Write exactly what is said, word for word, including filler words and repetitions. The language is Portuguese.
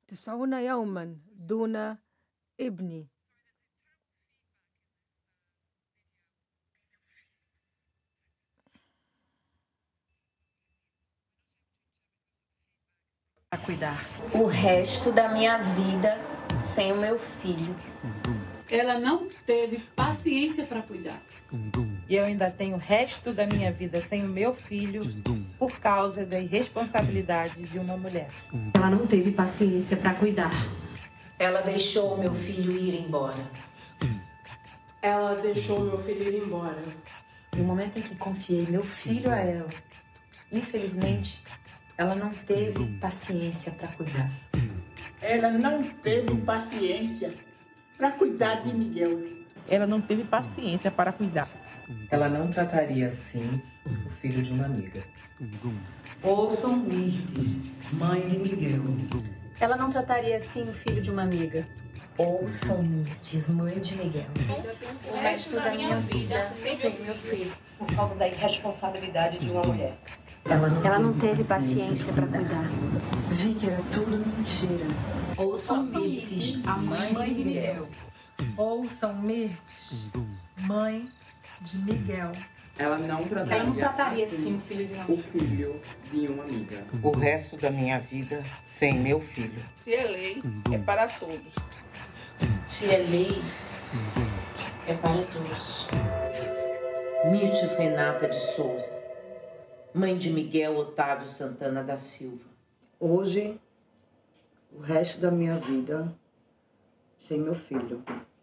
تسعون يوما دون ابني. A cuidar o resto da minha vida sem o meu filho. Ela não teve paciência para cuidar. E eu ainda tenho o resto da minha vida sem o meu filho por causa da irresponsabilidade de uma mulher. Ela não teve paciência para cuidar. Ela deixou o meu filho ir embora. Ela deixou meu filho ir embora. No momento em que confiei meu filho a ela, infelizmente, ela não teve paciência para cuidar. Ela não teve paciência para cuidar de Miguel. Ela não teve paciência para cuidar. Ela não trataria assim o filho de uma amiga. Ouçam Mirtes, mãe de Miguel. Ela não trataria assim o filho de uma amiga. Ouçam Mirtes, mãe de Miguel. O resto da minha vida sem meu filho. Por causa da irresponsabilidade de uma mulher. Ela não, ela não teve paciência para cuidar. Vi que era tudo mentira. Ouçam Mirtes, a mãe de Miguel. Ouçam Mirtes, mãe de Miguel. Ela não trataria, Ela não trataria assim o filho de uma o filho de uma amiga. O resto da minha vida sem meu filho. Se é lei, é para todos. Se é lei, é para todos. Mirtes Renata de Souza, mãe de Miguel Otávio Santana da Silva. Hoje, o resto da minha vida sem meu filho.